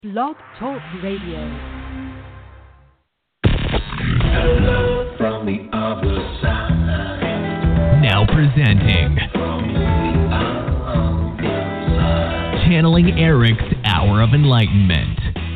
Blog Talk Radio. Hello from the other side. Now presenting From the other side. Channeling Eric's Hour of Enlightenment.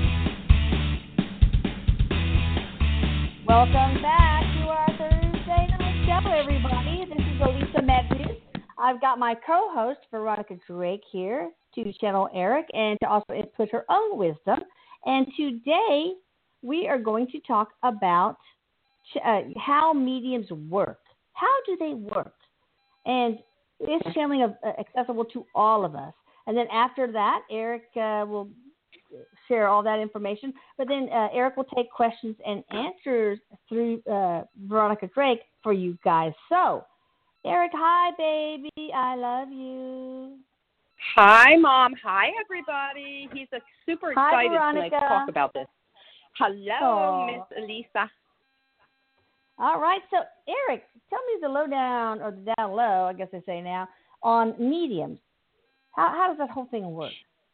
Welcome back to our Thursday night show, everybody. This is Elisa Matthews. I've got my co-host, Veronica Drake, here to channel Eric and to also input her own wisdom. And today we are going to talk about how mediums work. How do they work? And is channeling accessible to all of us? And then after that, Eric will share all that information. But then Eric will take questions and answers through Veronica Drake for you guys. So, Eric, hi, baby. I love you. Hi, Mom. Hi, everybody. He's super Hi, excited Veronica. tonight to talk about this. Hello, Miss Elisa. All right. So, Eric, tell me the lowdown, or the down low, I guess they say now, on mediums. How does that whole thing work?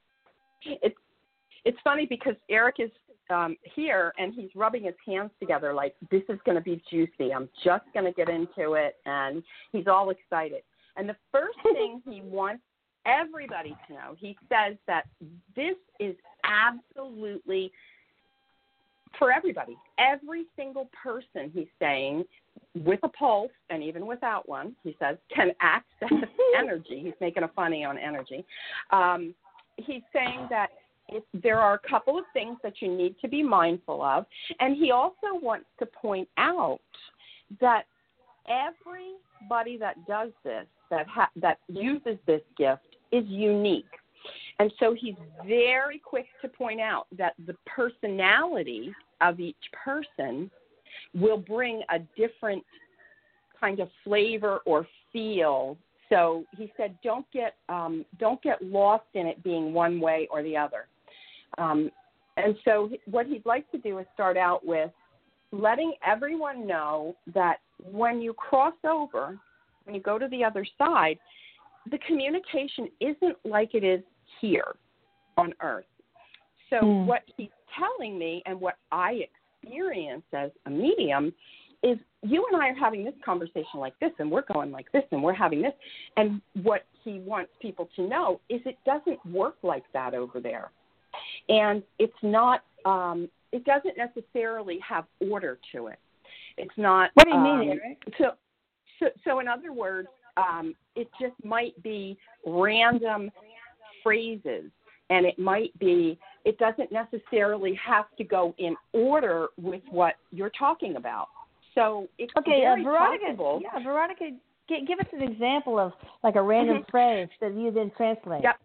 It's funny because Eric is here and he's rubbing his hands together like, this is going to be juicy. I'm just going to get into it. And he's all excited. And the first thing he wants everybody to know, he says that this is absolutely for everybody. Every single person, he's saying, with a pulse and even without one, he says, can access energy. He's making a funny on energy. He's saying that there are a couple of things that you need to be mindful of. And he also wants to point out that everybody that does this, that uses this gift, is unique. And so he's very quick to point out that the personality of each person will bring a different kind of flavor or feel. So he said, don't get lost in it being one way or the other. And so what he'd like to do is start out with letting everyone know that when you cross over, when you go to the other side, the communication isn't like it is here on Earth. So what he's telling me and what I experience as a medium is you and I are having this conversation like this, and we're going like this, and we're having this. And what he wants people to know is it doesn't work like that over there. And it's not, it doesn't necessarily have order to it. It's not. What do you mean, Eric? So in other words, it just might be random phrases, and it doesn't necessarily have to go in order with what you're talking about. So it's very possible. Yeah, Veronica, give us an example of like a random phrase that you then translate. Yep.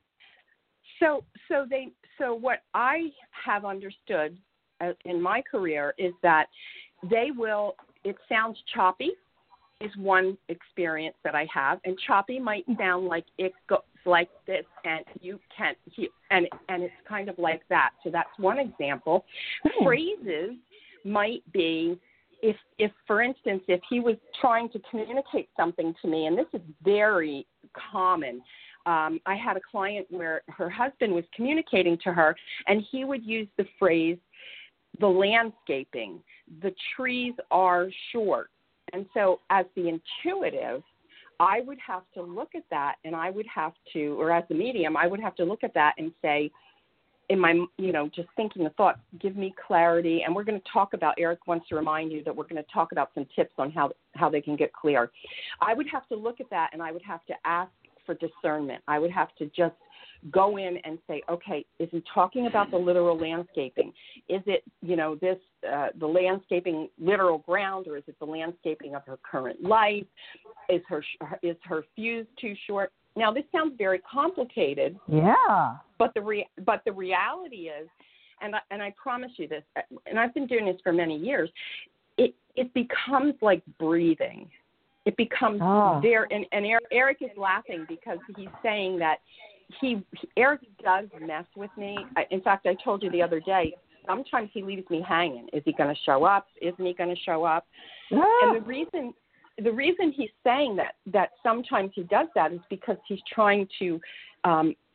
So what I have understood in my career is that it sounds choppy is one experience that I have, and choppy might sound like it goes like this, and you can't hear, and it's kind of like that. So that's one example. Phrases might be, if for instance, if he was trying to communicate something to me, and this is very common. I had a client where her husband was communicating to her, and he would use the phrase, the landscaping, the trees are short. And so as the intuitive, I would have to look at that, and I would have to, or as the medium, I would have to look at that and say, in my, just thinking the thought, give me clarity. And we're going to talk about, Eric wants to remind you that we're going to talk about some tips on how they can get clear. I would have to look at that, and I would have to ask for discernment. I would have to just go in and say, okay, is he talking about the literal landscaping? Is it, the landscaping literal ground, or is it the landscaping of her current life? Is her fuse too short? Now, this sounds very complicated. Yeah. But the reality is, and I promise you this, and I've been doing this for many years, it becomes like breathing. It becomes there, and Eric is laughing because he's saying that Eric does mess with me. In fact, I told you the other day, sometimes he leaves me hanging. Is he going to show up? Isn't he going to show up? Yeah. And the reason he's saying that sometimes he does that is because he's trying to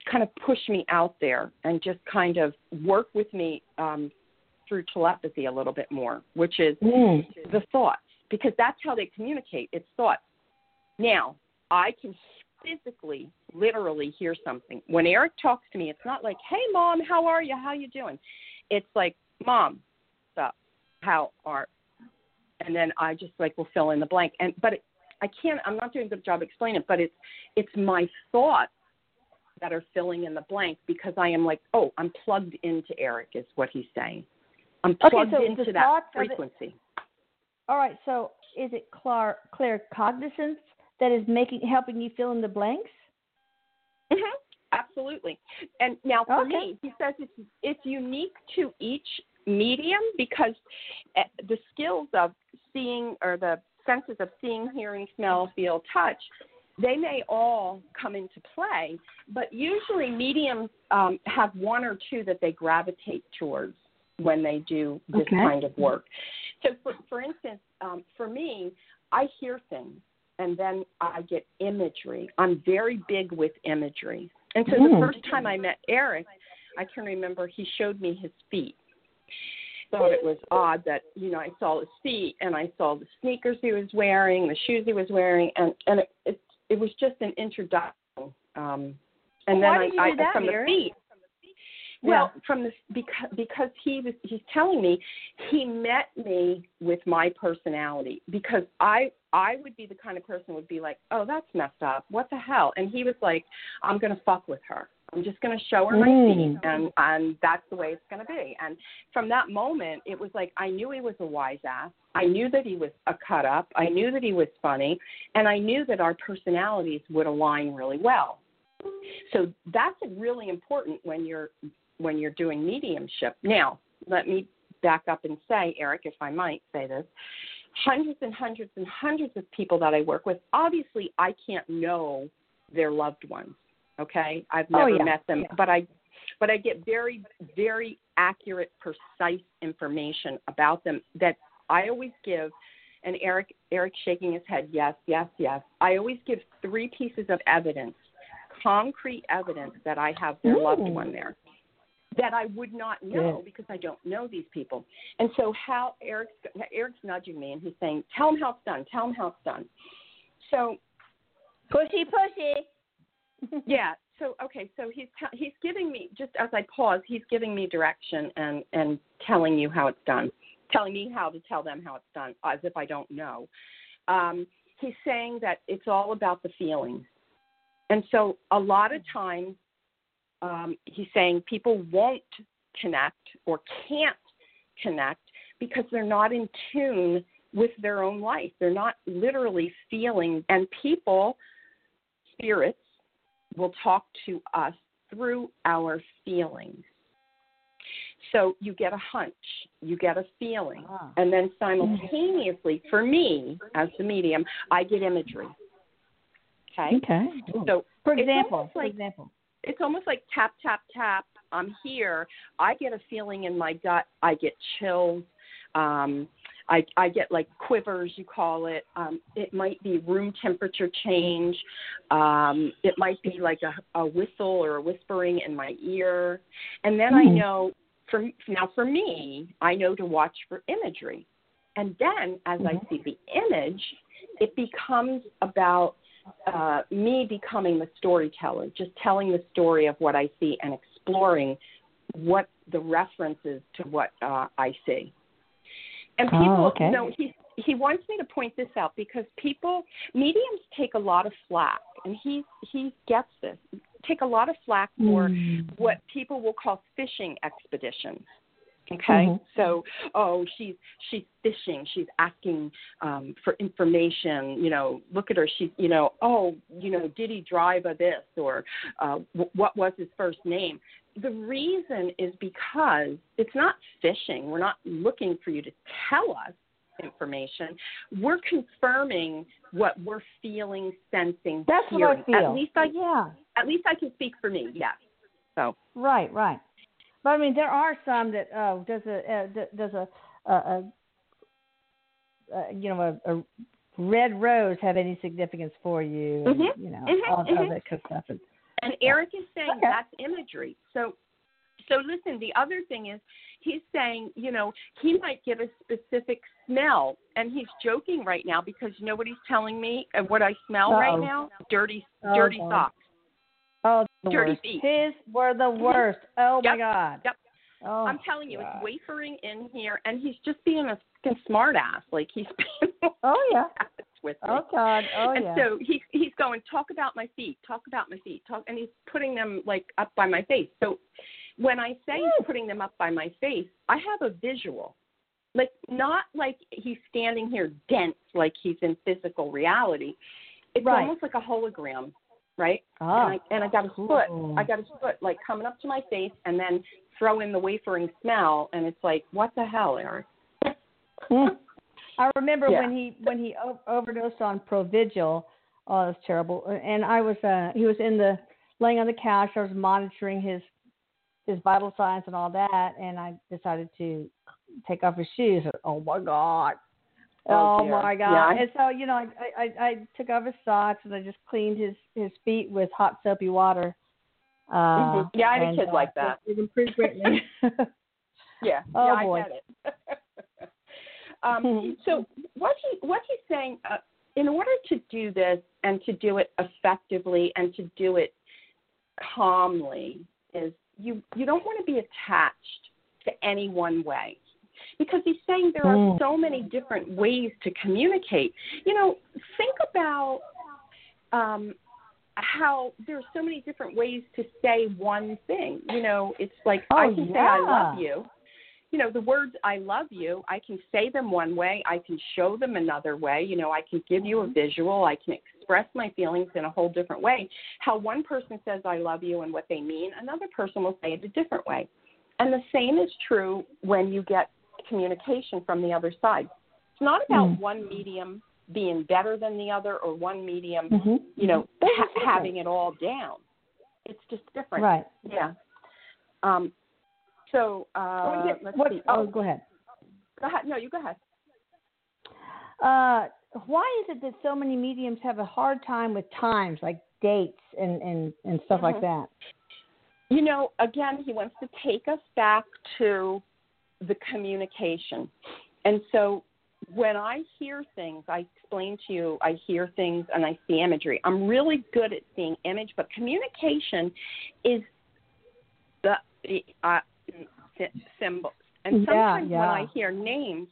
kind of push me out there and just kind of work with me through telepathy a little bit more, which is the thoughts, because that's how they communicate. It's thoughts. Now, I can physically, literally hear something. When Eric talks to me, it's not like, hey, Mom, how are you? How you doing? It's like, Mom, what's up? How are? And then I just like will fill in the blank. I'm not doing a good job explaining it, but it's my thoughts that are filling in the blank, because I am like, oh, I'm plugged into Eric is what he's saying. I'm plugged into that frequency. All right, so is it claircognizance that is helping you fill in the blanks? Mm-hmm. Absolutely. And now for me, he says it's unique to each medium, because the skills of seeing, or the senses of seeing, hearing, smell, feel, touch, they may all come into play, but usually mediums have one or two that they gravitate towards when they do this kind of work. So, for instance, for me, I hear things, and then I get imagery. I'm very big with imagery. And so the first time I met Eric, I can remember he showed me his feet. Thought it was odd that, I saw his feet, and I saw the sneakers he was wearing, the shoes he was wearing, and it was just an introduction. And then I from the feet. Well, from this, because he's telling me he met me with my personality, because I would be the kind of person who would be like, oh, that's messed up. What the hell? And he was like, I'm going to fuck with her. I'm just going to show her my feet, and that's the way it's going to be. And from that moment, it was like I knew he was a wise ass. I knew that he was a cut up. I knew that he was funny, and I knew that our personalities would align really well. So that's really important when you're doing mediumship. Now, let me back up and say, Eric, if I might say this, hundreds and hundreds and hundreds of people that I work with, obviously I can't know their loved ones, okay? I've never met them, but I get very, very accurate, precise information about them that I always give, and Eric shaking his head, yes, yes, yes. I always give 3 pieces of evidence, concrete evidence that I have their loved one there, that I would not know because I don't know these people. And so how Eric's nudging me, and he's saying, tell him how it's done, tell him how it's done. So pushy. Yeah. So, okay. So he's giving me, just as I pause, he's giving me direction and telling you how it's done, telling me how to tell them how it's done, as if I don't know. He's saying that it's all about the feelings. And so a lot of times, he's saying people won't connect or can't connect because they're not in tune with their own life. They're not literally feeling. And people, spirits, will talk to us through our feelings. So you get a hunch, you get a feeling, and then simultaneously, for me, as the medium, I get imagery. Okay. So, for example, it's almost like tap, tap, tap. I'm here. I get a feeling in my gut. I get chills. I get like quivers, you call it. It might be room temperature change. It might be like a whistle or a whispering in my ear. And then I know, for me, I know to watch for imagery. And then as I see the image, it becomes about me becoming the storyteller, just telling the story of what I see and exploring what the references to what I see. And people, he wants me to point this out because mediums take a lot of flack, and he gets this, take a lot of flack for what people will call fishing expeditions. Okay, so, she's fishing. She's asking for information. Look at her. She's, did he drive a this, or what was his first name? The reason is because it's not fishing. We're not looking for you to tell us information. We're confirming what we're feeling, sensing. That's hearing. what I feel. At least I can speak for me. Yes. So. Right. But I mean, there are some that does a red rose have any significance for you? All that kind of stuff. And Eric is saying that's imagery. So listen, the other thing is he's saying, he might get a specific smell, and he's joking right now because you know what he's telling me and what I smell right now? Dirty socks. Oh, dirty worst. feet. His were the worst. Oh, my God. Yep. Oh, I'm telling you, God. it's wafering in here, and he's just being a fucking smart ass. Like, he's being with me. Oh, God. Oh, and yeah. so he's going, talk about my feet, and he's putting them, like, up by my face. So when I say he's putting them up by my face, I have a visual. Like, not like he's standing here dense like he's in physical reality. It's almost like a hologram, right? Oh. And I got his foot. I got his foot, like, coming up to my face, and then throw in the wafering smell, and it's like, what the hell, Eric? I remember when he overdosed on Provigil. Oh, it was terrible. And he was laying on the couch. I was monitoring his vital signs and all that, and I decided to take off his shoes. Oh my God. Oh my God. Yeah. And so, I took off his socks and I just cleaned his feet with hot soapy water. I had a kid like that. It improved greatly. Yeah. Oh, yeah, boy. I get it. So what he's saying, in order to do this and to do it effectively and to do it calmly, is you don't want to be attached to any one way. Because he's saying there are so many different ways to communicate. Think about how there's so many different ways to say one thing. It's like I can say I love you. The words I love you, I can say them one way. I can show them another way. I can give you a visual. I can express my feelings in a whole different way. How one person says I love you and what they mean, another person will say it a different way. And the same is true when you get communication from the other side. It's not about one medium being better than the other or one medium, having it all down. It's just different. Right. Yeah. Let's see. Oh, go ahead. Go ahead. No, you go ahead. Why is it that so many mediums have a hard time with times, like dates and stuff like that? Again, he wants to take us back to the communication. And so when I hear things, I explain to you, I hear things and I see imagery. I'm really good at seeing image, but communication is the symbols. And sometimes when I hear names,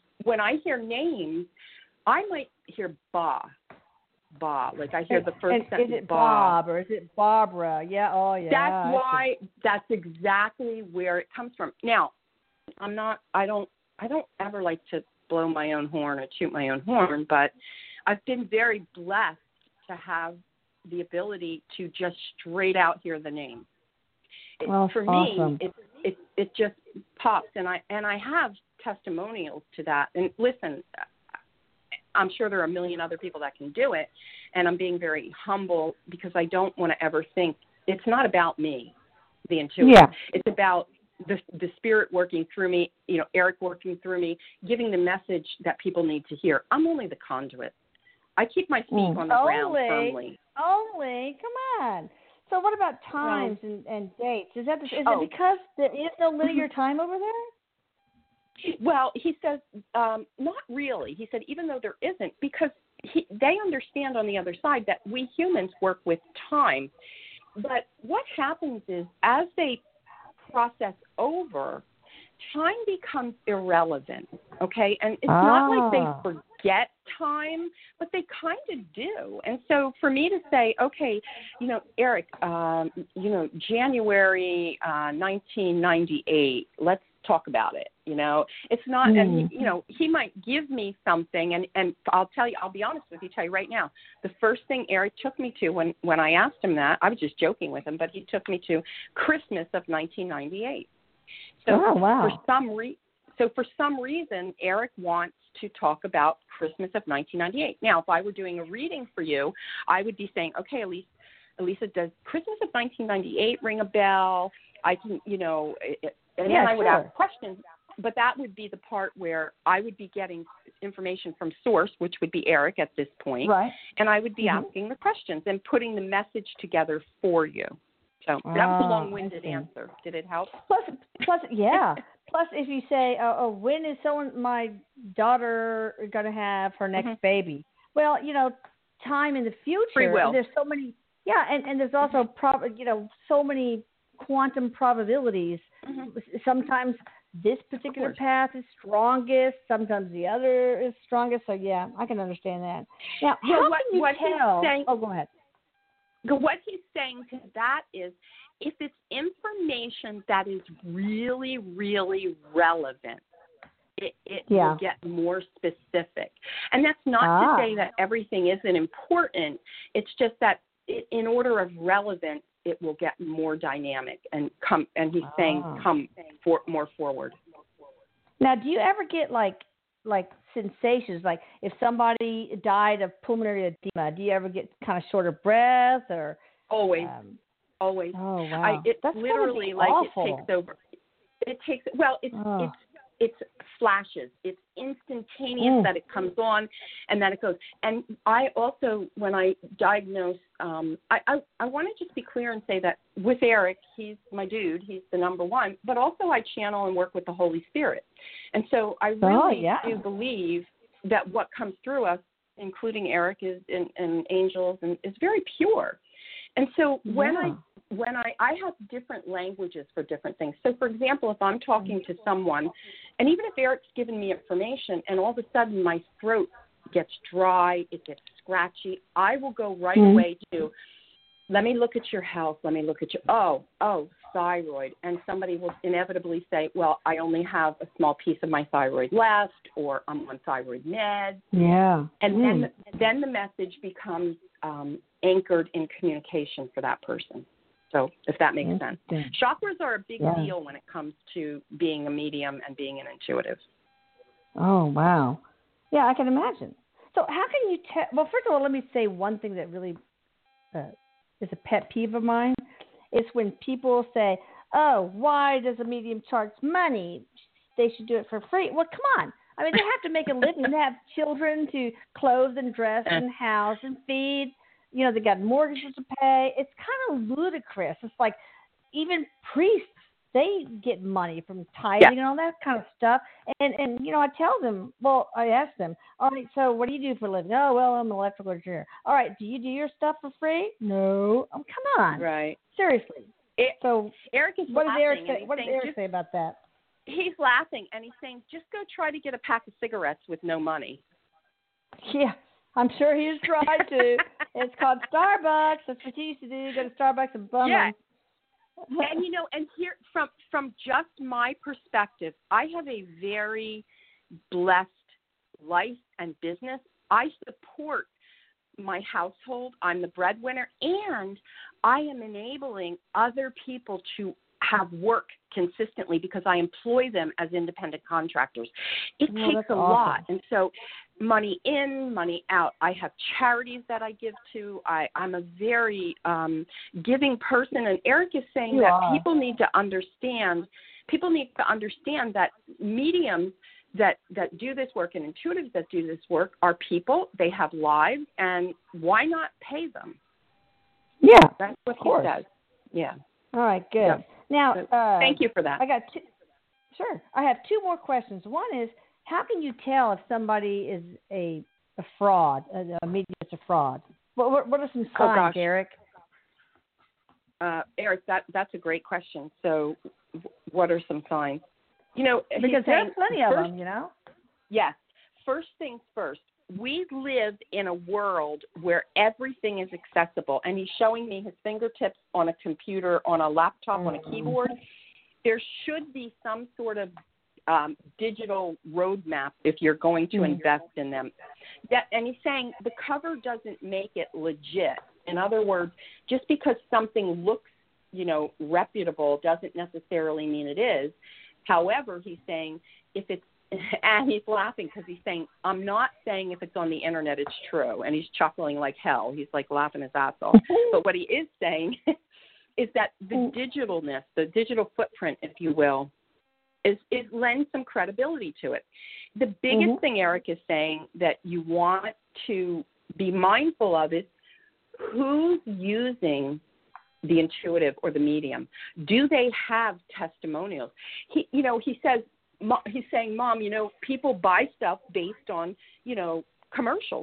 I might hear ba. Like I hear the first sentence. Is it Bob or is it Barbara? Yeah. Oh, yeah. That's exactly where it comes from. Now, I don't ever like to blow my own horn or toot my own horn, but I've been very blessed to have the ability to just straight out hear the name. For awesome. me, it just pops, and I have testimonials to that. And listen, I'm sure there are a million other people that can do it, and I'm being very humble because I don't want to ever think it's not about me, the intuition. Yeah. It's about the spirit working through me, Eric working through me, giving the message that people need to hear. I'm only the conduit. I keep my feet on the ground firmly. Come on. So what about times and dates? Is it because there is no linear time over there? Well, he says not really. He said even though there isn't, because they understand on the other side that we humans work with time. But what happens is as they process over, time becomes irrelevant, okay? And it's not like they forget time, but they kind of do. And so for me to say, okay, Eric, January 1998, let's talk about it. It's not, and he might give me something, and I'll be honest with you, tell you right now, the first thing Eric took me to when I asked him that, I was just joking with him, but he took me to Christmas of 1998. So for some reason, Eric wants to talk about Christmas of 1998. Now, if I were doing a reading for you, I would be saying, okay, Elisa, does Christmas of 1998 ring a bell? I can, and then I would ask questions. But that would be the part where I would be getting information from source, which would be Eric at this point. Right. And I would be asking the questions and putting the message together for you. So that was a long-winded answer. Did it help? Plus, yeah. Plus, if you say, when is my daughter going to have her next baby? Well, time in the future. Free will. There's so many. Yeah, and there's also so many quantum probabilities. Sometimes this particular path is strongest. Sometimes the other is strongest. So yeah, I can understand that. Now, how can you tell? Go ahead. What he's saying to that is, if it's information that is really, really relevant, it will get more specific. And that's not to say that everything isn't important. It's just that in order of relevance, it will get more dynamic and come. And he's saying more forward. Now, do you ever get like sensations, like if somebody died of pulmonary edema, do you ever get kind of short of breath or? Always. Always. Oh, wow. It's That's literally like awful. it takes over. It's flashes. It's instantaneous that it comes on and then it goes. And I also, when I diagnose, I want to just be clear and say that with Eric, he's my dude. He's the number one. But also I channel and work with the Holy Spirit. And so I really do believe that what comes through us, including Eric, and angels, and is very pure. And so when I have different languages for different things. So, for example, if I'm talking to someone, and even if Eric's given me information and all of a sudden my throat gets dry, it gets scratchy, I will go right away to, let me look at your health. Let me look at your, thyroid. And somebody will inevitably say, well, I only have a small piece of my thyroid left, or I'm on thyroid meds. Yeah. And then the message becomes anchored in communication for that person. So if that makes sense. Chakras are a big deal when it comes to being a medium and being an intuitive. Oh, wow. Yeah, I can imagine. So how can you tell? Well, first of all, let me say one thing that really is a pet peeve of mine. It's when people say, oh, why does a medium charge money? They should do it for free. Well, come on. I mean, they have to make a living. They have children to clothe and dress and house and feed. They got mortgages to pay. It's kind of ludicrous. It's like even priests, they get money from tithing and all that kind of stuff. And I tell them, I ask them, all right, so what do you do for a living? Oh, well, I'm an electrical engineer. All right, do you do your stuff for free? No. Oh, come on. Right. Seriously. So Eric is what laughing. What does Eric say about that? He's laughing, and he's saying, just go try to get a pack of cigarettes with no money. Yeah. I'm sure he's tried to. It's called Starbucks. That's what he used to do. Go to Starbucks and bum them. And and here from just my perspective, I have a very blessed life and business. I support my household. I'm the breadwinner, and I am enabling other people to have work consistently because I employ them as independent contractors. It takes a lot. And so money in, money out. I have charities that I give to. I'm a very giving person. And Eric is saying that people need to understand that mediums that do this work and intuitives that do this work are people. They have lives, and why not pay them? Yeah. That's what he says. Yeah. All right, good. Yeah. Now, thank you for that. I got I have two more questions. One is, how can you tell if somebody is a fraud, a medium is a fraud? What are some signs, Eric? Eric, that's a great question. So what are some signs? Because there's plenty of them, Yes. First things first. We live in a world where everything is accessible, and he's showing me his fingertips on a computer, on a laptop, on a keyboard. There should be some sort of digital roadmap if you're going to invest in them. And he's saying the cover doesn't make it legit. In other words, just because something looks, reputable doesn't necessarily mean it is. However, he's saying if it's, and he's laughing because he's saying, I'm not saying if it's on the internet it's true. And he's chuckling like hell. He's like laughing his ass off. But what he is saying is that the digitalness, the digital footprint, if you will, is lends some credibility to it. The biggest thing Eric is saying that you want to be mindful of is who's using the intuitive or the medium? Do they have testimonials? He's saying, Mom, people buy stuff based on, commercials.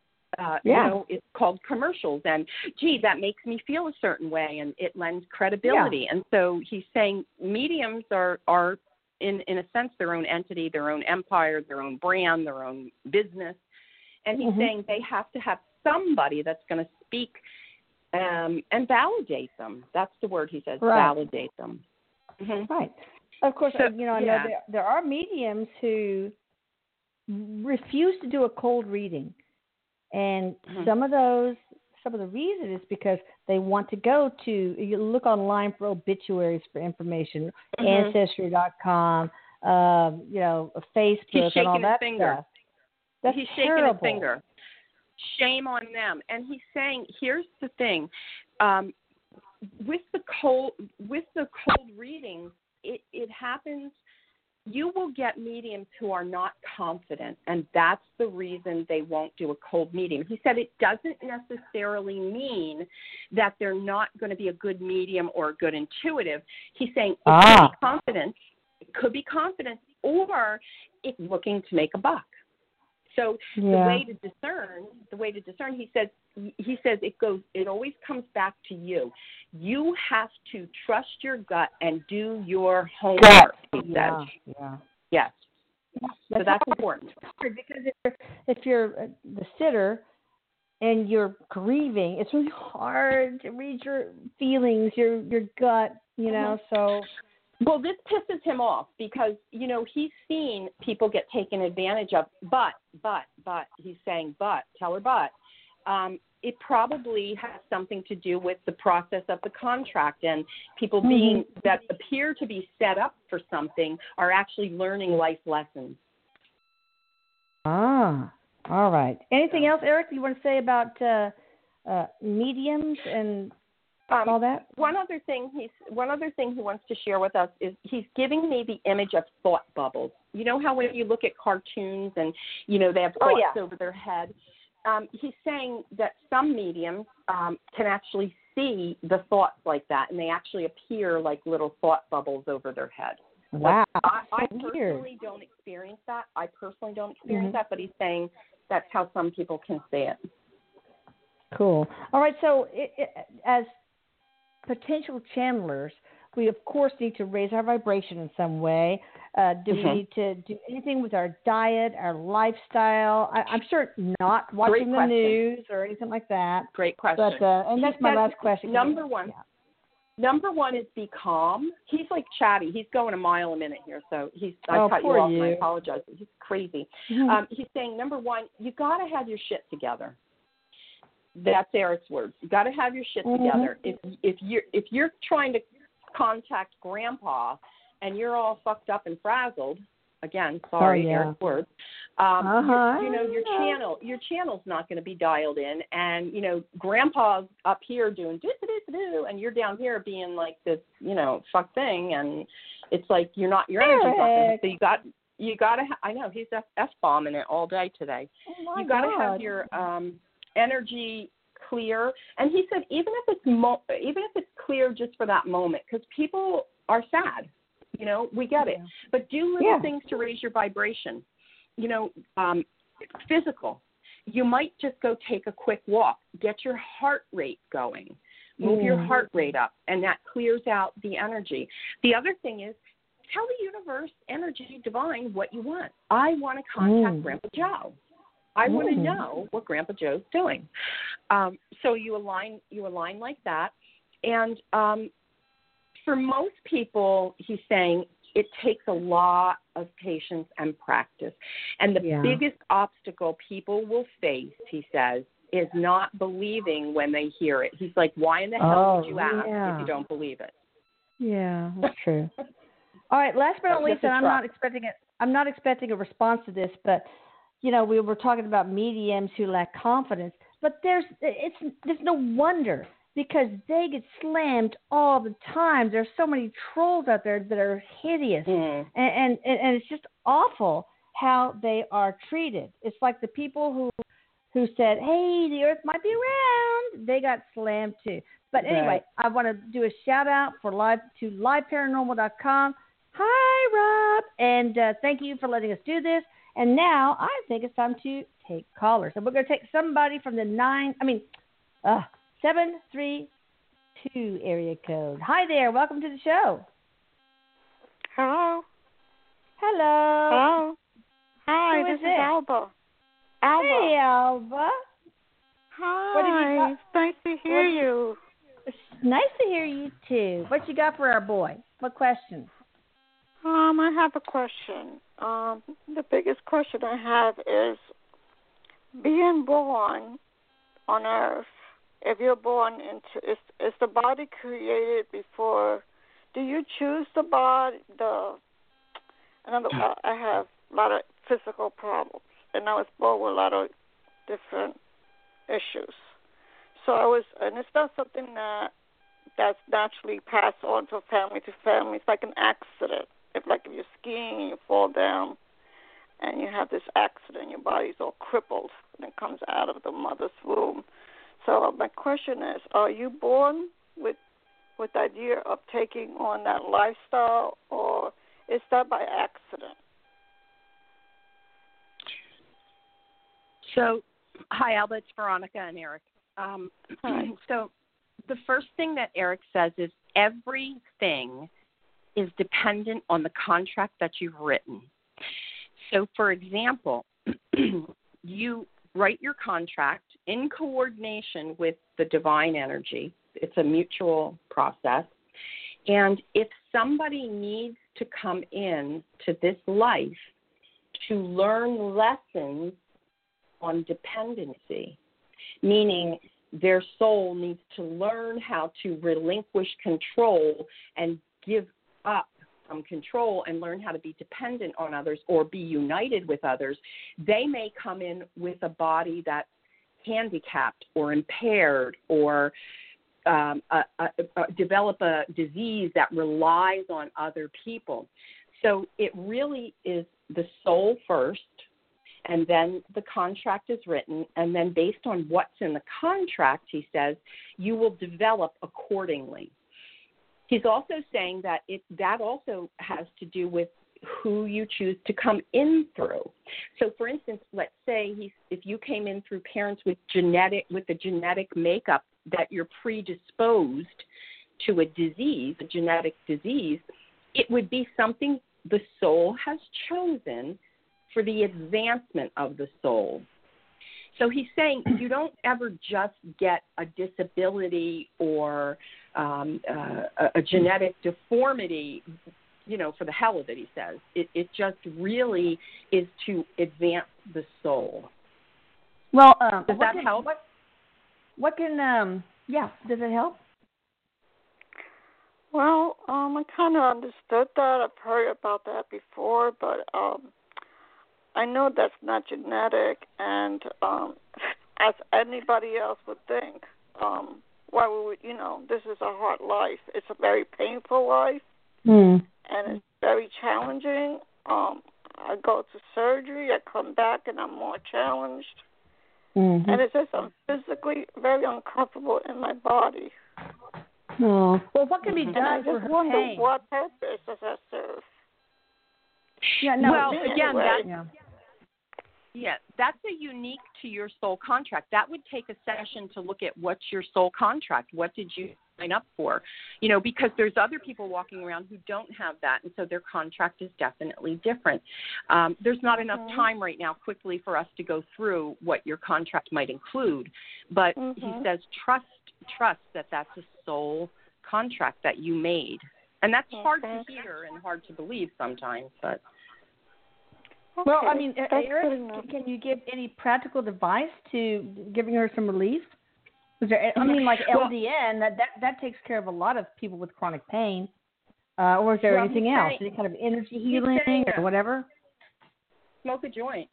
It's called commercials, and gee, that makes me feel a certain way, and it lends credibility. And so he's saying mediums are in a sense their own entity, their own empire, their own brand, their own business. And he's saying they have to have somebody that's going to speak and validate them. That's the word he says, validate them. Right. Of course, I know there are mediums who refuse to do a cold reading. And some of the reason is because they want to go to, you look online for obituaries for information, Ancestry.com, Facebook and all that stuff. That's He's terrible. shaking his finger. Shame on them. And he's saying, here's the thing, with the cold readings, it happens. You will get mediums who are not confident, and that's the reason they won't do a cold medium. He said it doesn't necessarily mean that they're not going to be a good medium or a good intuitive. He's saying it could be confidence, or it's looking to make a buck. So the way to discern, he says it always comes back to you. You have to trust your gut and do your homework, he says. Yes. So that's important. Because if you're the sitter and you're grieving, it's really hard to read your feelings, your gut, so. Well, this pisses him off because, he's seen people get taken advantage of, but, he's saying, tell her, it probably has something to do with the process of the contract, and people being that appear to be set up for something are actually learning life lessons. All right. Anything else, Eric, you want to say about mediums and all that? One other thing he wants to share with us is he's giving me the image of thought bubbles. You know how when you look at cartoons and they have thoughts over their head. He's saying that some mediums can actually see the thoughts like that, and they actually appear like little thought bubbles over their head. Wow. I personally don't experience that. But he's saying that's how some people can see it. Cool. All right, so as potential channelers, we, of course, need to raise our vibration in some way. Do we need to do anything with our diet, our lifestyle? I'm sure not watching the news or anything like that. Great question. But, and that's my last question. Number one is be calm. He's like chatty. He's going a mile a minute here, so I cut you off and I apologize. He's crazy. He's saying, number one, you got to have your shit together. That's Eric's words. You got to have your shit together. If you're trying to contact Grandpa and you're all fucked up and frazzled, again, sorry, Eric's words. Your channel's not going to be dialed in, and Grandpa's up here doing do, and you're down here being like this, fuck thing, and it's like your energy's not. So you got to. I know he's f-bombing it all day today. Oh you got to have your energy clear, and he said even if it's clear just for that moment, because people are sad, we get it, but do little things to raise your vibration. Physical, you might just go take a quick walk, get your heart rate going, move your heart rate up, and that clears out the energy. The other thing is, tell the universe, energy, divine, what you want. I want to contact Grandpa Joe. I want to know what Grandpa Joe's doing. So you align like that. And for most people, he's saying it takes a lot of patience and practice. And the biggest obstacle people will face, he says, is not believing when they hear it. He's like, why in the hell would you ask if you don't believe it? Yeah, that's true. All right, last but not least, and I'm not expecting a response to this, but we were talking about mediums who lack confidence, but there's no wonder, because they get slammed all the time. There's so many trolls out there that are hideous, and it's just awful how they are treated. It's like the people who who said, hey, the Earth might be round. They got slammed too. But anyway, I want to do a shout out to liveparanormal.com. Hi, Rob. And thank you for letting us do this. And now I think it's time to take callers. And we're going to take somebody from the 732 area code. Hi there. Welcome to the show. Hello. Hello. Hello. Hi, Who this is Alba. Alba. Hey, Alba. Hi. It's nice to hear you. It's nice to hear you, too. What you got for our boy? What question? I have a question. The biggest question I have is, being born on Earth, if you're born into, is the body created before? Do you choose the body? I have a lot of physical problems, and I was born with a lot of different issues. So and it's not something that's naturally passed on from family to family. It's like an accident. If you're skiing and you fall down and you have this accident, your body's all crippled and it comes out of the mother's womb. So my question is, are you born with the idea of taking on that lifestyle, or is that by accident? So, hi, Alba. It's Veronica and Eric. So the first thing that Eric says is everything is dependent on the contract that you've written. So, for example, you write your contract in coordination with the divine energy. It's a mutual process. And if somebody needs to come in to this life to learn lessons on dependency, meaning their soul needs to learn how to relinquish control and give up from control and learn how to be dependent on others or be united with others, they may come in with a body that's handicapped or impaired or develop a disease that relies on other people. So it really is the soul first, and then the contract is written, and then based on what's in the contract, he says, you will develop accordingly. He's also saying that that also has to do with who you choose to come in through. So, for instance, let's say if you came in through parents with the genetic makeup that you're predisposed to a disease, a genetic disease, it would be something the soul has chosen for the advancement of the soul. So he's saying you don't ever just get a disability or a genetic deformity, for the hell of it, he says. It just really is to advance the soul. Well, does that help? What can, does it help? Well, I kind of understood that. I've heard about that before, but I know that's not genetic, and as anybody else would think, why would this is a hard life. It's a very painful life, and it's very challenging. I go to surgery, I come back, and I'm more challenged. Mm-hmm. And it's just I'm physically very uncomfortable in my body. Oh. Well, what can be done for her pain? What purpose does that serve? Yeah, no. Well, again, anyway. that's a unique to your soul contract. That would take a session to look at what's your soul contract. What did you sign up for? Because there's other people walking around who don't have that, and so their contract is definitely different. There's not enough time right now quickly for us to go through what your contract might include, but he says trust that that's a soul contract that you made. And that's hard to hear and hard to believe sometimes, but... Okay. Well, I mean, Eric, can you give any practical advice to giving her some relief? Is there, like LDN, that takes care of a lot of people with chronic pain. Or is there anything else? Any kind of energy healing or whatever? Smoke a joint.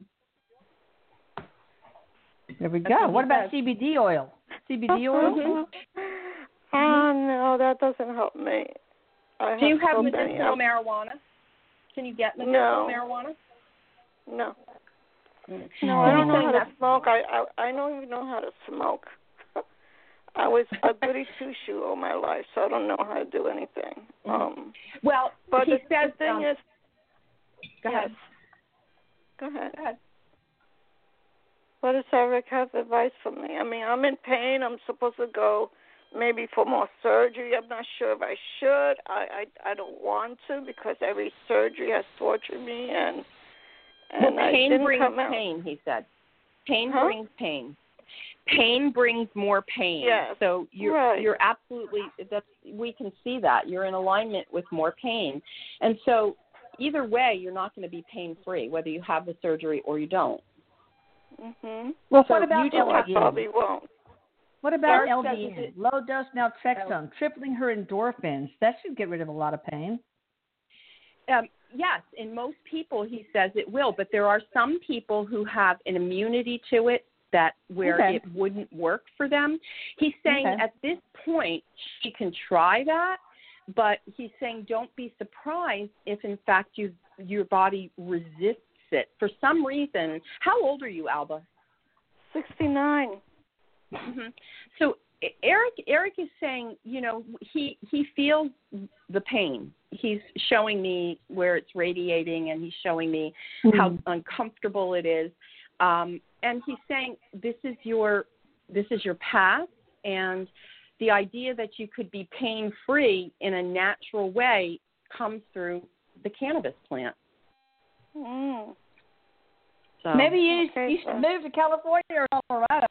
There we go. What about CBD oil? CBD oil? No, that doesn't help me. Do you have medicinal marijuana? Can you get medicinal marijuana? No. No, I don't know how to smoke. I don't even know how to smoke. I was a goody two-shoe all my life, so I don't know how to do anything. Well, but he says, the thing is, go ahead. Go ahead. What does Eric have advice for me? I mean, I'm in pain. I'm supposed to go maybe for more surgery. I'm not sure if I should. I don't want to because every surgery has tortured me and pain brings pain. He said, pain brings pain. Pain brings more pain. Yes. So you're absolutely. We can see that you're in alignment with more pain, and so either way, you're not going to be pain free, whether you have the surgery or you don't. Mhm. Well, so what about I probably won't. What about LDN, low dose naltrexone, tripling her endorphins? That should get rid of a lot of pain. Yes, in most people, he says it will, but there are some people who have an immunity to it where it wouldn't work for them. He's saying at this point she can try that, but he's saying don't be surprised if in fact your body resists it for some reason. How old are you, Alba? 69. Mm-hmm. So Eric is saying, he feels the pain. He's showing me where it's radiating, and he's showing me how uncomfortable it is. And he's saying this is your path, and the idea that you could be pain free in a natural way comes through the cannabis plant. Mm. So maybe you should move to California or Colorado.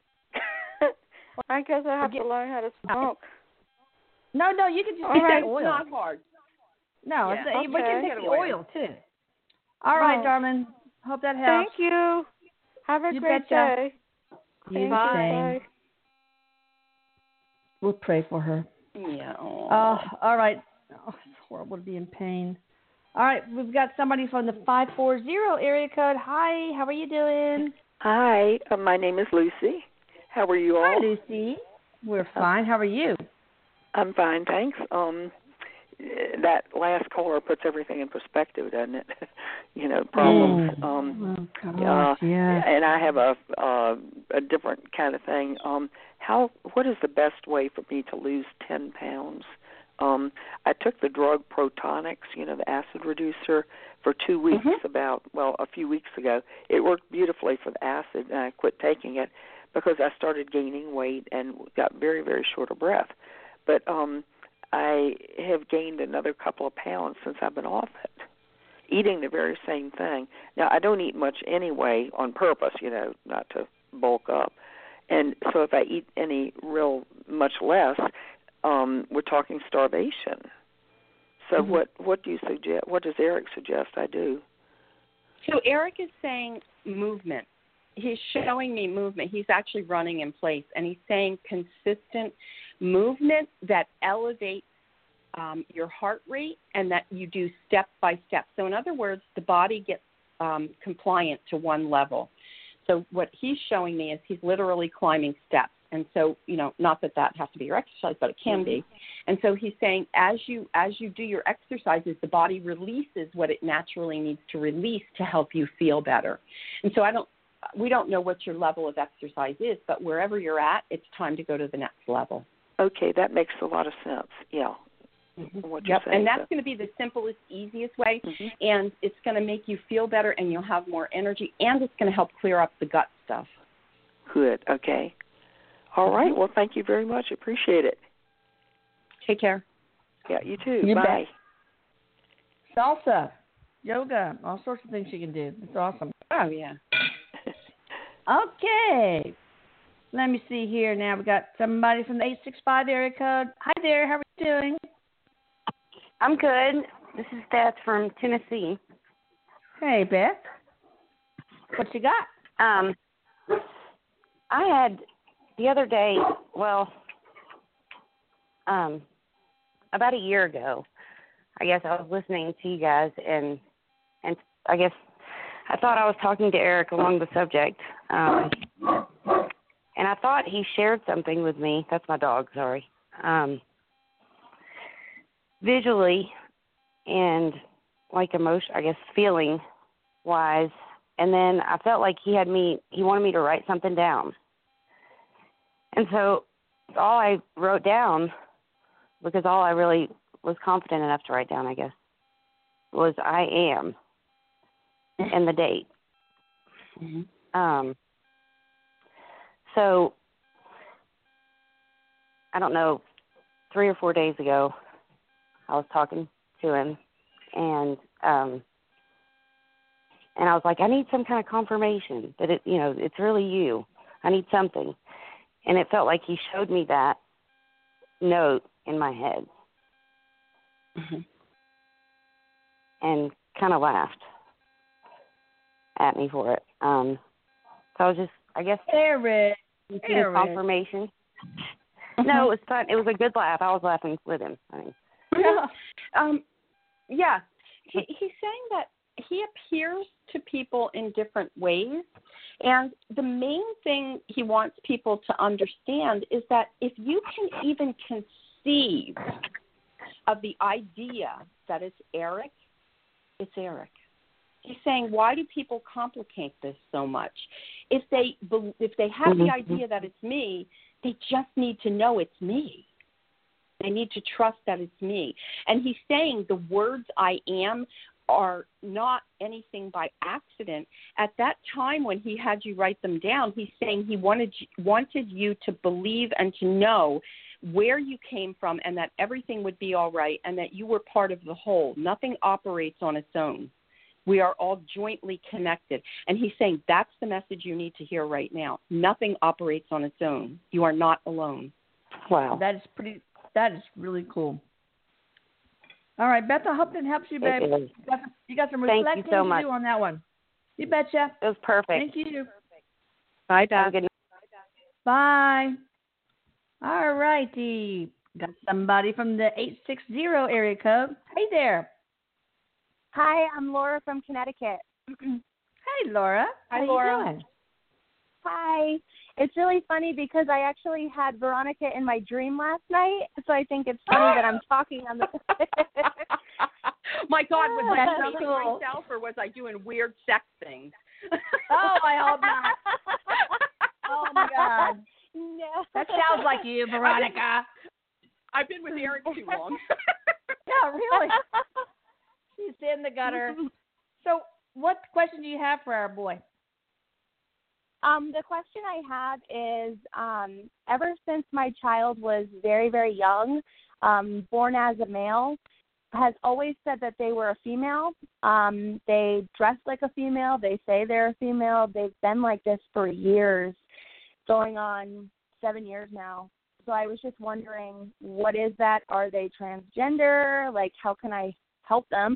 I guess I have to learn how to smoke. No, you can just get that oil. It's not hard. No, yeah. we can take the oil too. All right, darling. Hope that helps. Thank you. Have a great day. You Bye. We'll pray for her. Yeah. All right. Oh, it's horrible to be in pain. All right, we've got somebody from the 540 area code. Hi, how are you doing? Hi, my name is Lucy. How are you all? Hi, Lucy. We're fine. How are you? I'm fine, thanks. That last caller puts everything in perspective, doesn't it? Problems. Yeah. And I have a different kind of thing. What is the best way for me to lose 10 pounds? I took the drug Protonix, the acid reducer, for 2 weeks a few weeks ago. It worked beautifully for the acid, and I quit taking it because I started gaining weight and got very, very short of breath. But I have gained another couple of pounds since I've been off it, eating the very same thing. Now, I don't eat much anyway on purpose, not to bulk up. And so if I eat much less, we're talking starvation. So what do you suggest? What does Eric suggest I do? So Eric is saying movement. He's showing me movement. He's actually running in place, and he's saying consistent movement that elevates your heart rate and that you do step by step. So in other words, the body gets compliant to one level. So what he's showing me is he's literally climbing steps. And so, not that has to be your exercise, but it can be. And so he's saying as you do your exercises, the body releases what it naturally needs to release to help you feel better. And so we don't know what your level of exercise is, but wherever you're at, it's time to go to the next level. Okay, that makes a lot of sense. Yeah. What you're saying, and that's going to be the simplest, easiest way, and it's going to make you feel better, and you'll have more energy, and it's going to help clear up the gut stuff. Good. Okay. All right. Well, thank you very much. Appreciate it. Take care. Yeah, you too. You Bye. Bet. Salsa, yoga, all sorts of things you can do. It's awesome. Oh, yeah. Okay. Let me see here now. We got somebody from the 865 area code. Hi there. How are you doing? I'm good. This is Beth from Tennessee. Hey, Beth. What you got? I had the other day, about a year ago, I guess I was listening to you guys, and I guess I thought I was talking to Eric along the subject, and I thought he shared something with me. That's my dog, sorry. Visually and like emotion, I guess feeling wise, And then I felt like he wanted me to write something down. And so all I wrote down, because all I really was confident enough to write down, I guess, was I am and the date. Mm-hmm. So I don't know, 3 or 4 days ago, I was talking to him, and I was like, I need some kind of confirmation that it's really you. I need something. And it felt like he showed me that note in my head. Mm-hmm. And kind of laughed at me for it. So I was just, I guess, Eric. confirmation. No, it was fun. It was a good laugh. I was laughing with him. I mean. Yeah. He's saying that he appears to people in different ways. And the main thing he wants people to understand is that if you can even conceive of the idea that it's Eric, it's Eric. He's saying, why do people complicate this so much? If they have the idea that it's me, they just need to know it's me. They need to trust that it's me. And he's saying the words I am are not anything by accident. At that time when he had you write them down, he's saying he wanted you to believe and to know where you came from and that everything would be all right and that you were part of the whole. Nothing operates on its own. We are all jointly connected. And he's saying that's the message you need to hear right now. Nothing operates on its own. You are not alone. Wow. That is really cool. All right, Beth, I hope that helps you, babe. You got some reflecting so much. to do on that one. You betcha. It was perfect. Thank you. Bye, Beth. Have a good night. Bye. All righty. Got somebody from the 860 area code. Hey there. Hi, I'm Laura from Connecticut. Hey, Laura. Hi, How Laura. you doing? Hi. It's really funny because I actually had Veronica in my dream last night, so I think it's funny that I'm talking on the... My God, was I That's talking cool. myself or was I doing weird sex things? Oh, I hope not. Oh, my God. No. That sounds like you, Veronica. I've been with Eric too long. Yeah, really. She's in the gutter. So what question do you have for our boy? The question I have is, ever since my child was very, very young, born as a male, has always said that they were a female. They dress like a female. They say they're a female. They've been like this for years, going on 7 years now. So I was just wondering, what is that? Are they transgender? Like, how can I help them?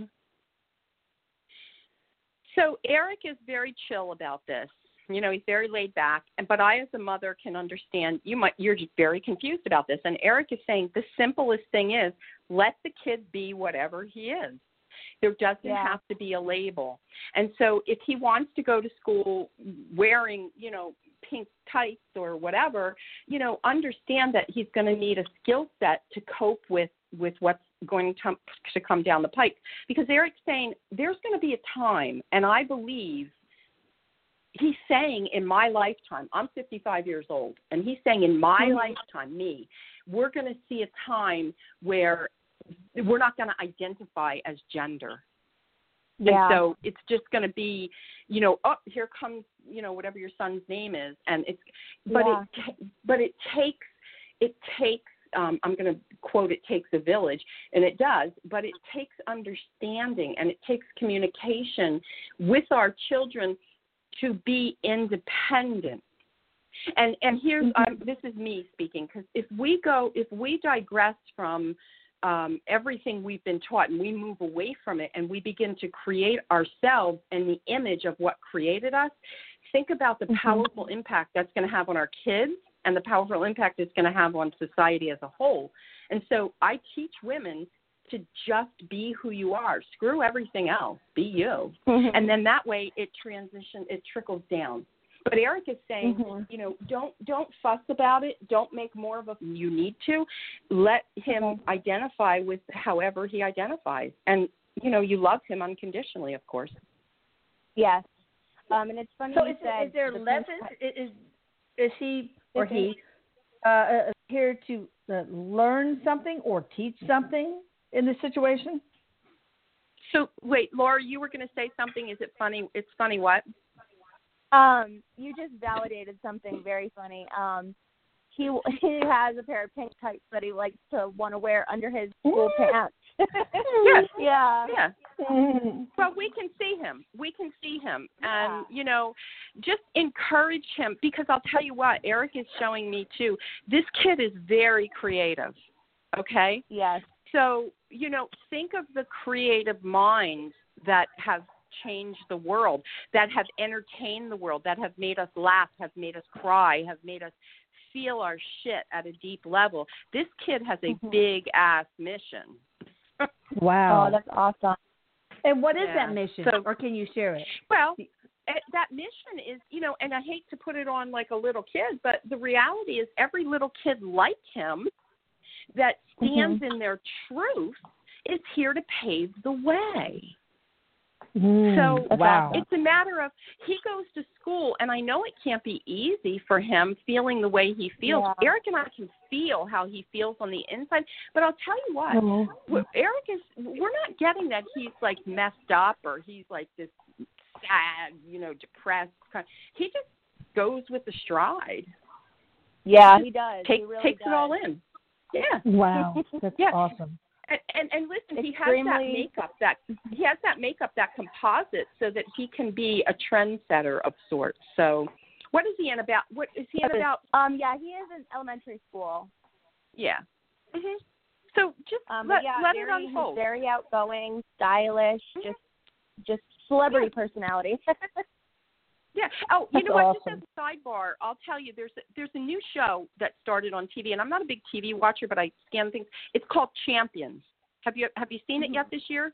So Eric is very chill about this. You know, he's very laid back. But I, as a mother, can understand you're just very confused about this. And Eric is saying the simplest thing is let the kid be whatever he is. There doesn't have to be a label. And so if he wants to go to school wearing, pink tights or whatever, understand that he's going to need a skill set to cope with what's going to come down the pike. Because Eric's saying there's going to be a time, and I believe he's saying in my lifetime, I'm 55 years old, and he's saying in my lifetime, we're going to see a time where we're not going to identify as gender. Yeah. And so it's just going to be, here comes, whatever your son's name is. And it takes, I'm going to quote, it takes a village, and it does, but it takes understanding and it takes communication with our children to be independent. And here's, this is me speaking, because if we digress from everything we've been taught and we move away from it and we begin to create ourselves and the image of what created us, think about the powerful impact that's going to have on our kids and the powerful impact it's going to have on society as a whole. And so I teach women to just be who you are. Screw everything else. Be you. And then that way it trickles down. But Eric is saying, don't fuss about it. Don't make more of a you need to. Let him identify with however he identifies. And, you love him unconditionally, of course. Yes. And it's funny So you said. is there the lessons? Is he or Is he here to learn something or teach something in this situation? So wait, Laura, you were going to say something. Is it funny? It's funny what? You just validated something very funny. He has a pair of pink tights that he likes to want to wear under his school pants. Yes. Yeah. Yeah. Well, we can see him. And, just encourage him, because I'll tell you what, Eric is showing me too. This kid is very creative. Okay? Yes. So, think of the creative minds that have changed the world, that have entertained the world, that have made us laugh, have made us cry, have made us feel our shit at a deep level. This kid has a big ass mission. Wow. Oh, that's awesome. And what is that mission? Or can you share it? Well, that mission is, and I hate to put it on like a little kid, but the reality is every little kid like him that stands in their truth is here to pave the way. So wow. It's a matter of, he goes to school, and I know it can't be easy for him feeling the way he feels. Yeah. Eric and I can feel how he feels on the inside, but I'll tell you what, Eric is, we're not getting that he's like messed up or he's like this sad, depressed. He just goes with the stride. Yeah, he does. He really takes does. it all in. Yeah. Wow. That's awesome. And listen, he has that makeup, that composite, so that he can be a trendsetter of sorts. So, what is he in about? What is he in about? Yeah, he is in elementary school. Yeah. So just let it unfold. He's very outgoing, stylish, just celebrity personality. Yeah. Oh, you That's know what? awesome. Just as a sidebar, I'll tell you, there's a new show that started on TV, and I'm not a big TV watcher, but I scan things. It's called Champions. Have you seen it yet this year?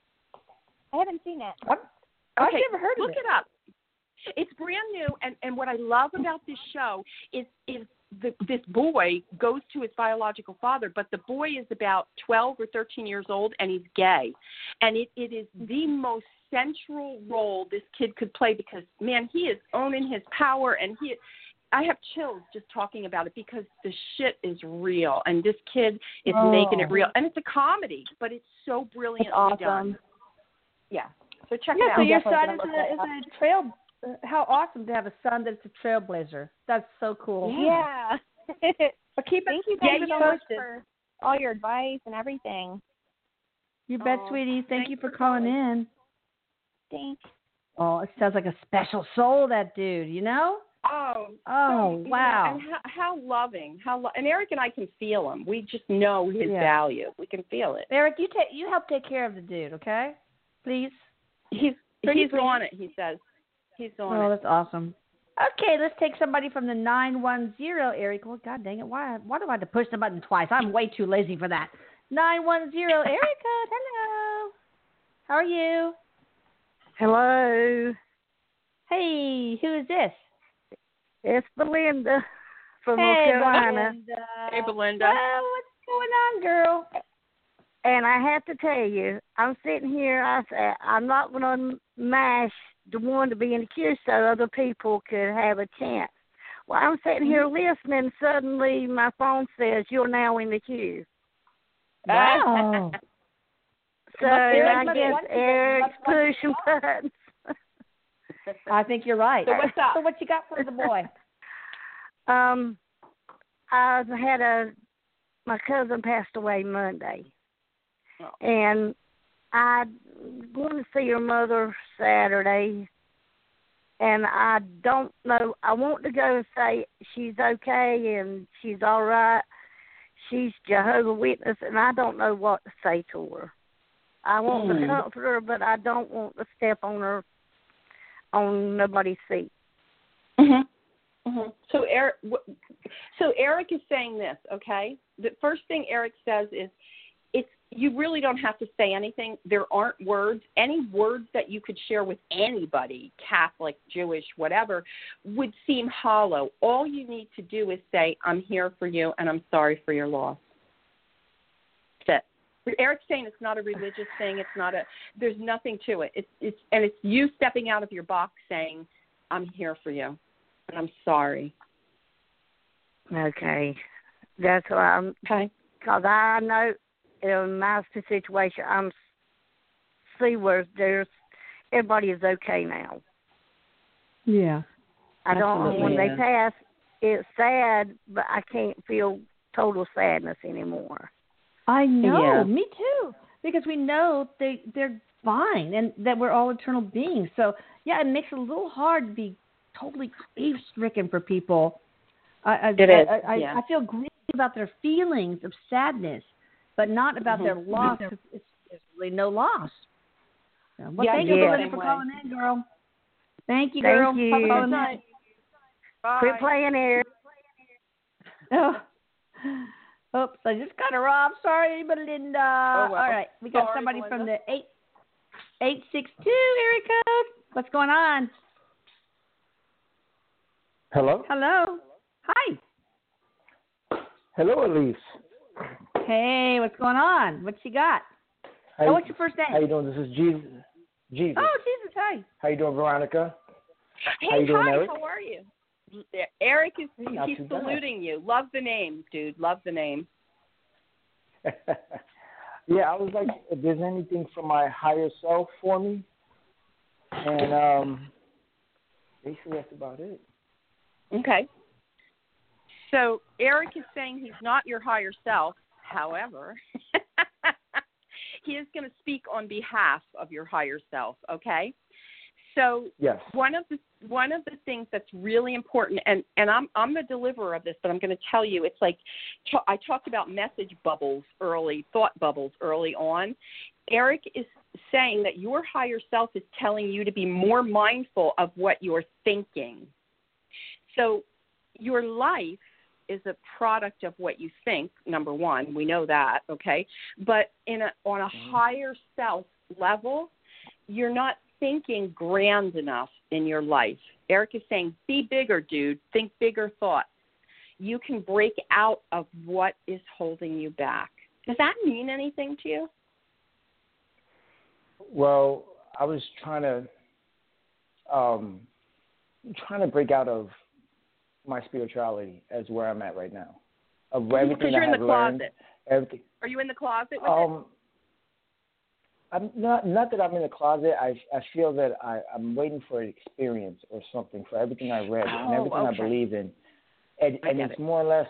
I haven't seen it. I've never heard of it. Look it up. It's brand new, and what I love about this show is this boy goes to his biological father, but the boy is about 12 or 13 years old, and he's gay. And it is the most central role this kid could play, because, man, he is owning his power, and I have chills just talking about it, because the shit is real, and this kid is making it real. And it's a comedy, but it's so brilliantly done. Yeah. So check it out. So your son is a trail. How awesome to have a son that's a trailblazer. That's so cool. Yeah. But keep Thank you guys so much for all your advice and everything. You bet, sweetie. Thank you for calling in. Thanks. Oh, it sounds like a special soul, that dude, Oh, wow. And how loving. And Eric and I can feel him. We just know his value. We can feel it. Eric, you help take care of the dude, okay? Please. He's on it, he says. He's on it. Oh, that's awesome. Okay, let's take somebody from the 910 area. Well, God dang it. Why do I have to push the button twice? I'm way too lazy for that. 910 area code. Hello. How are you? Hello. Hey, who is this? It's Belinda from North Carolina. Hey, Belinda. Well, what's going on, girl? And I have to tell you, I'm sitting here, I said, I'm not going to mash the one to be in the queue so other people could have a chance. Well, I'm sitting here listening, suddenly my phone says, you're now in the queue. Wow. So I guess Eric's pushing buttons. I think you're right. So what's up? So what you got for the boy? My cousin passed away Monday. Oh. And I'm going to see her mother Saturday. And I don't know. I want to go and say she's okay and she's all right. She's Jehovah's Witness, and I don't know what to say to her. I want to comfort her, but I don't want to step on nobody's feet. So Eric is saying this, okay? The first thing Eric says is, you really don't have to say anything. There aren't words. Any words that you could share with anybody, Catholic, Jewish, whatever, would seem hollow. All you need to do is say, I'm here for you, and I'm sorry for your loss. That's it. Eric's saying it's not a religious thing. It's not there's nothing to it. It's you stepping out of your box saying, I'm here for you, and I'm sorry. Okay. That's what I'm, okay. Because I know in my situation, I'm see where everybody is okay now. Yeah. I don't, when they pass, it's sad, but I can't feel total sadness anymore. I know, me too, because we know they're fine and that we're all eternal beings. So, yeah, it makes it a little hard to be totally grief-stricken for people. I feel grief about their feelings of sadness, but not about their loss. It's really no loss. So, well, thank you, Belinda, for calling in, girl. Thank you, girl. Thank you. For calling in. Bye. Quit playing here. Oh. Oops, I just cut her off. Sorry, Belinda. All right, we got somebody Belinda from the 862 area code. What's going on? Hello? Hello. Hi. Hello, Elise. Hey, what's going on? What you got? What's your first name? How you doing? This is Jesus. Oh, Jesus, hi. How you doing, Veronica? Hey, how you doing, Eric? How are you? Eric is he's saluting you. Love the name, dude. Love the name. Yeah, I was like, if there's anything from my higher self for me, and basically that's about it. Okay. So Eric is saying he's not your higher self. However, he is going to speak on behalf of your higher self. Okay. So yes. One of the things that's really important, and I'm the deliverer of this, but I'm going to tell you, it's like I talked about message bubbles thought bubbles early on. Eric is saying that your higher self is telling you to be more mindful of what you're thinking. So your life is a product of what you think, number one. We know that, okay? But on a higher self level, you're not thinking grand enough in your life. Eric is saying, be bigger, dude. Think bigger thoughts. You can break out of what is holding you back. Does that mean anything to you? Well, I was trying to break out of my spirituality as where I'm at right now. Of everything because you're in the closet. Everything. Are you in the closet with it? I'm not that I'm in the closet. I feel that I'm waiting for an experience or something for everything I read and everything I believe in. And it's more or less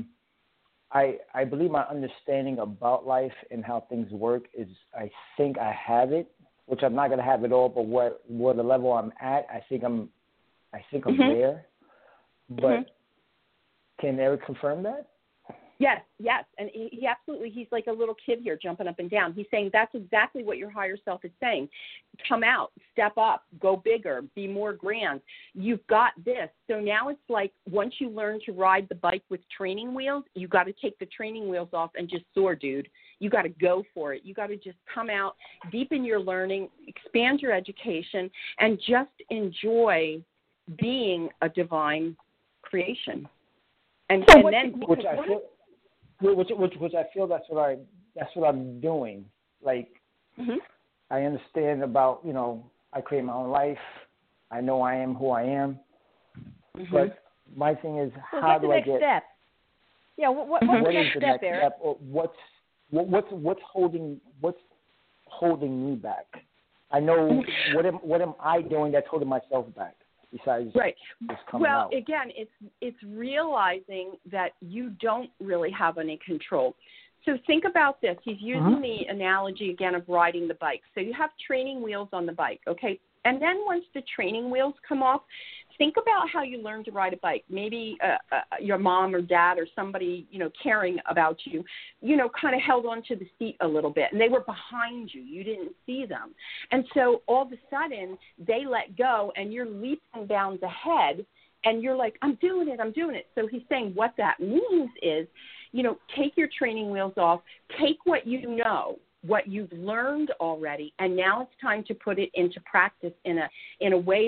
I believe my understanding about life and how things work is I think I have it, which I'm not going to have it all, but where the level I'm at, I think I'm there. But can Eric confirm that? Yes. And he absolutely, he's like a little kid here jumping up and down. He's saying that's exactly what your higher self is saying. Come out, step up, go bigger, be more grand. You've got this. So now it's like once you learn to ride the bike with training wheels, you got to take the training wheels off and just soar, dude. You got to go for it. You got to just come out, deepen your learning, expand your education, and just enjoy being a divine creation. And then which I feel that's what I'm doing. Like I understand about, I create my own life. I know I am who I am. But my thing is, how do I get? What's the next step? Yeah, what's the next step, Eric? What's holding me back? I know what am I doing that's holding myself back? Besides just coming out. Again, it's realizing that you don't really have any control. So think about this. He's using the analogy again of riding the bike. So you have training wheels on the bike, okay? And then once the training wheels come off, think about how you learned to ride a bike. Maybe your mom or dad or somebody, caring about you, kind of held onto the seat a little bit, and they were behind you. You didn't see them. And so all of a sudden, they let go, and you're leaps and bounds ahead, and you're like, I'm doing it. So he's saying what that means is, take your training wheels off, take what you know, what you've learned already, and now it's time to put it into practice in a way that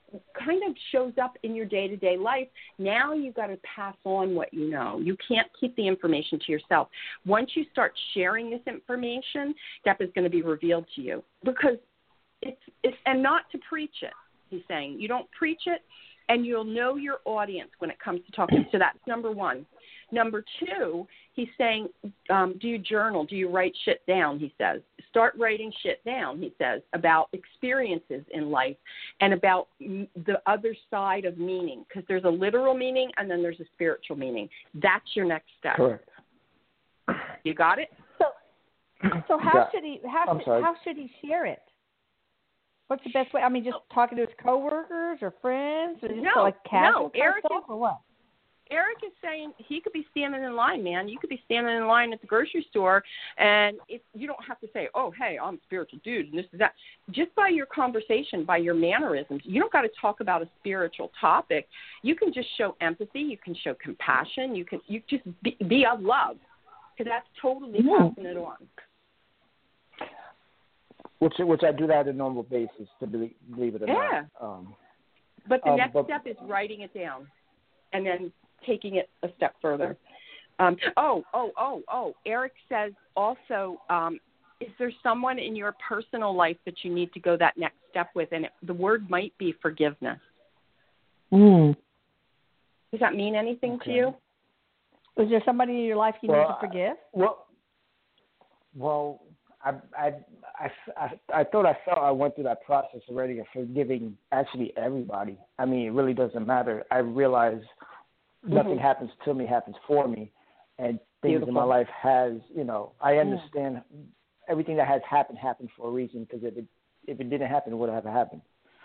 kind of shows up in your day-to-day life. Now you've got to pass on what you know. You can't keep the information to yourself. Once you start sharing this information, that is going to be revealed to you, because it's and not to preach it. He's saying you don't preach it, and you'll know your audience when it comes to talking. So that's number one. Number two, he's saying, do you journal? Do you write shit down? He says, start writing shit down, he says, about experiences in life and about the other side of meaning, because there's a literal meaning and then there's a spiritual meaning. That's your next step. Correct. You got it? So how should he share it? What's the best way? I mean, just talking to his coworkers or friends, or just like casual stuff, or what? Eric is saying he could be standing in line, man. You could be standing in line at the grocery store, and you don't have to say, oh, hey, I'm a spiritual dude, and this is that. Just by your conversation, by your mannerisms, you don't got to talk about a spiritual topic. You can just show empathy. You can show compassion. You just be of love, because that's totally passing it on. Which I do that on a normal basis, to believe it or not. But the next step is writing it down, and then taking it a step further. Eric says also, is there someone in your personal life that you need to go that next step with? And the word might be forgiveness. Does that mean anything to you? Is there somebody in your life you need to forgive? I thought I felt I went through that process already of forgiving actually everybody. I mean, it really doesn't matter. I realize nothing happens to me, happens for me. And things in my life has, I understand everything that has happened for a reason, because if it didn't happen, it wouldn't have happened.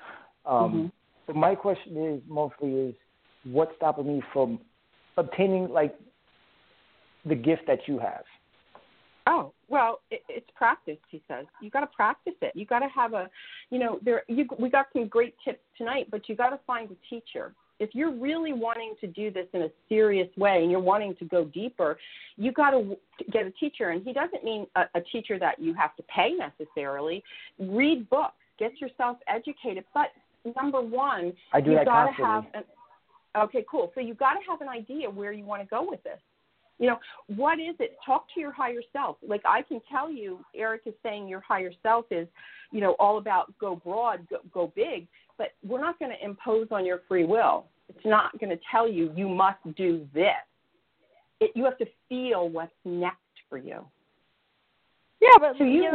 But my question is mostly what's stopping me from obtaining, like, the gift that you have? Oh, well, it's practice, he says. You got to practice it. You got to have we got some great tips tonight, but you got to find a teacher. If you're really wanting to do this in a serious way and you're wanting to go deeper, you got to get a teacher. And he doesn't mean a teacher that you have to pay necessarily. Read books, get yourself educated. But number one, you got to have okay, cool. So you got to have an idea where you want to go with this. What is it? Talk to your higher self. Like, I can tell you, Eric is saying your higher self is, all about go broad, go big, but we're not going to impose on your free will. It's not going to tell you must do this. You have to feel what's next for you. Yeah, but so you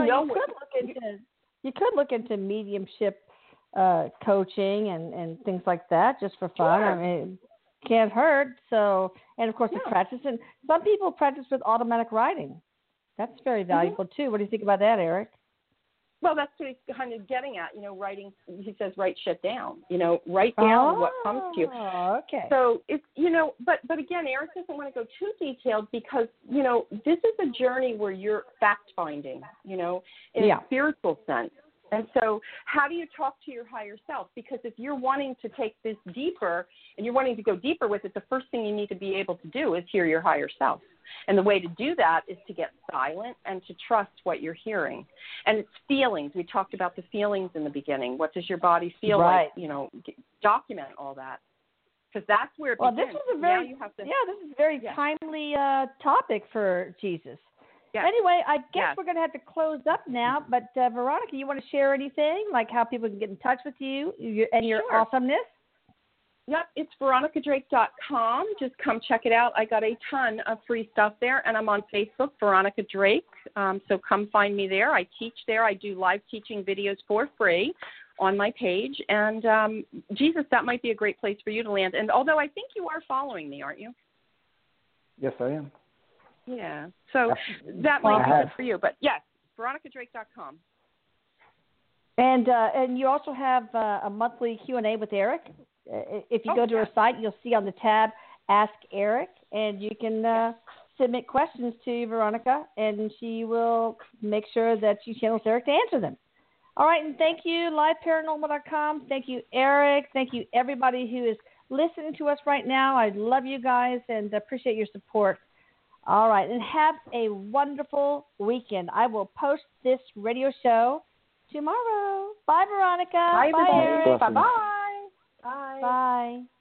could look into mediumship coaching and things like that just for fun. Sure. I mean, can't hurt. So, and of course, the practice. And some people practice with automatic writing. That's very valuable too. What do you think about that, Eric? Well, that's what he's kind of getting at. Writing. He says, write shit down. Write down what comes to you. Okay. So it's but again, Eric doesn't want to go too detailed because this is a journey where you're fact finding. In a spiritual sense. And so how do you talk to your higher self? Because if you're wanting to take this deeper and you're wanting to go deeper with it, the first thing you need to be able to do is hear your higher self. And the way to do that is to get silent and to trust what you're hearing. And it's feelings. We talked about the feelings in the beginning. What does your body feel like? Document all that. Because that's where it begins. This is this is a very timely topic for Jesus. Yes. Anyway, I guess we're going to have to close up now. But, Veronica, you want to share anything, like how people can get in touch with you and your awesomeness? Yep, it's veronicadrake.com. Just come check it out. I got a ton of free stuff there, and I'm on Facebook, Veronica Drake. So come find me there. I teach there. I do live teaching videos for free on my page. And, Jesus, that might be a great place for you to land. And although I think you are following me, aren't you? Yes, I am. Yeah, so that might be good for you. But, yes, veronicadrake.com. And you also have a monthly Q&A with Eric. If you go to her site, you'll see on the tab, Ask Eric, and you can submit questions to Veronica, and she will make sure that she channels Eric to answer them. All right, and thank you, liveparanormal.com. Thank you, Eric. Thank you, everybody who is listening to us right now. I love you guys and appreciate your support. All right, and have a wonderful weekend. I will post this radio show tomorrow. Bye, Veronica. Bye, Eric. Bye-bye. Bye.